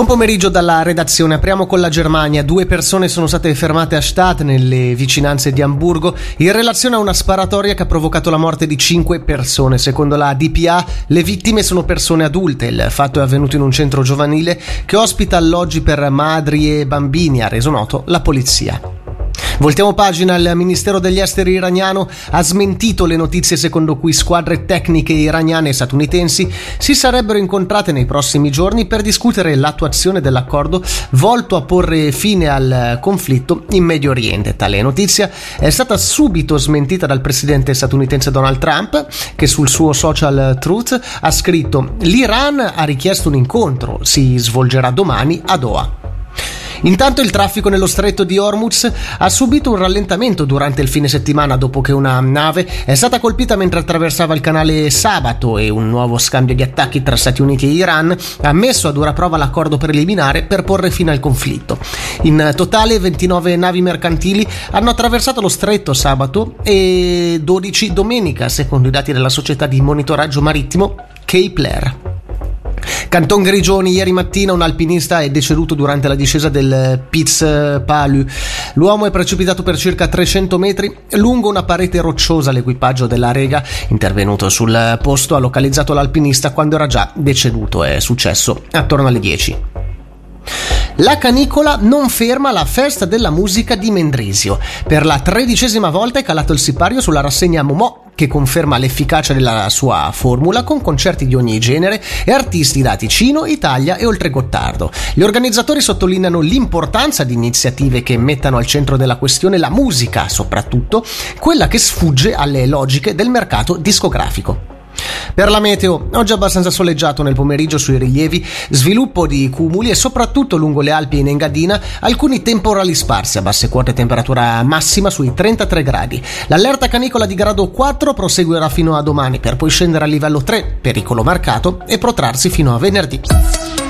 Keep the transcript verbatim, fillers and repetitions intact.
Buon pomeriggio dalla redazione. Apriamo con la Germania. Due persone sono state fermate a Stade, nelle vicinanze di Amburgo, in relazione a una sparatoria che ha provocato la morte di cinque persone. Secondo la D P A, le vittime sono persone adulte. Il fatto è avvenuto in un centro giovanile che ospita alloggi per madri e bambini, ha reso noto la polizia. Voltiamo pagina. Il Ministero degli Esteri iraniano ha smentito le notizie secondo cui squadre tecniche iraniane e statunitensi si sarebbero incontrate nei prossimi giorni per discutere l'attuazione dell'accordo volto a porre fine al conflitto in Medio Oriente. Tale notizia è stata subito smentita dal presidente statunitense Donald Trump, che sul suo social Truth ha scritto: l'Iran ha richiesto un incontro, si svolgerà domani a Doha. Intanto il traffico nello stretto di Hormuz ha subito un rallentamento durante il fine settimana dopo che una nave è stata colpita mentre attraversava il canale sabato e un nuovo scambio di attacchi tra Stati Uniti e Iran ha messo a dura prova l'accordo preliminare per porre fine al conflitto. In totale ventinove navi mercantili hanno attraversato lo stretto sabato e dodici domenica, secondo i dati della società di monitoraggio marittimo Kepler. Canton Grigioni, ieri mattina un alpinista è deceduto durante la discesa del Piz Palu. L'uomo è precipitato per circa trecento metri lungo una parete rocciosa. L'equipaggio della Rega, intervenuto sul posto, ha localizzato l'alpinista quando era già deceduto. È successo attorno alle dieci. La canicola non ferma la festa della musica di Mendrisio. Per la tredicesima volta è calato il sipario sulla rassegna Momò, che conferma l'efficacia della sua formula con concerti di ogni genere e artisti da Ticino, Italia e Oltregottardo. Gli organizzatori sottolineano l'importanza di iniziative che mettano al centro della questione la musica, soprattutto quella che sfugge alle logiche del mercato discografico. Per la meteo, oggi abbastanza soleggiato nel pomeriggio sui rilievi, sviluppo di cumuli e soprattutto lungo le Alpi e in Engadina alcuni temporali sparsi, a basse quote temperatura massima sui trentatré gradi. L'allerta canicola di grado quattro proseguirà fino a domani per poi scendere a livello tre, pericolo marcato, e protrarsi fino a venerdì.